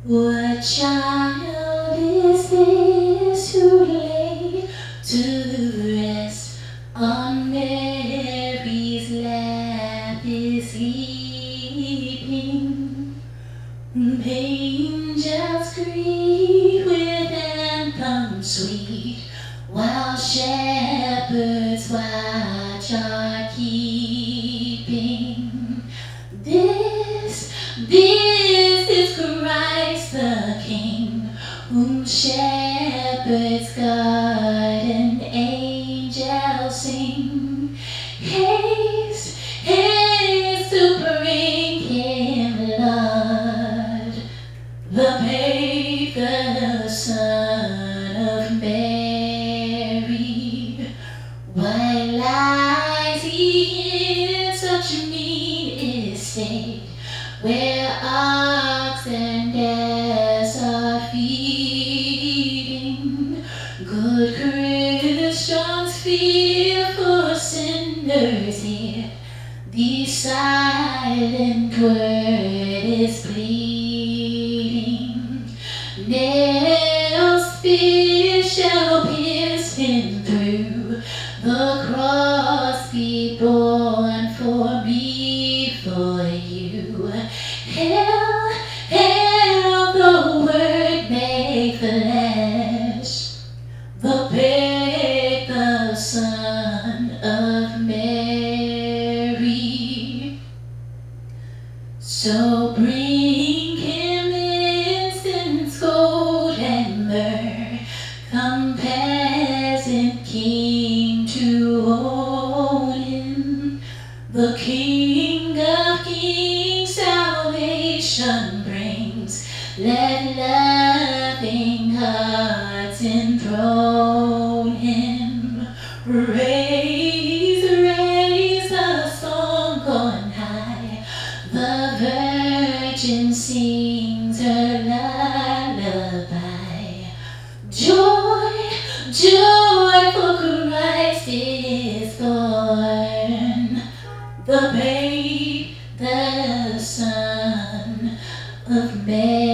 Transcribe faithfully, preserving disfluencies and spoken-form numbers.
What child is this who lay to rest on Mary's lap is sleeping? Angels greet with anthems sweet, while shepherds watch are keeping. This, this is Christ the King, whom shepherds guard and angels sing. Haste, haste to bring him, Lord, the babe, the Son of Mary. Why lies he in such mean estate, where ox and ass are feeding? Good Christians fear for sinners here, the silent word is pleading. Nails pierce shall pierce him through, the cross be born for me, for you. Hail, hail, the word made flesh, the babe, the Son of Mary. So bring him incense, gold, and myrrh, come peasant king to own him. The King of kings salvation brings, let loving hearts enthrone him. Raise, raise a song on high, the Virgin sings her lullaby. Joy, joy, for Christ is born, the babe, the Son of Mary.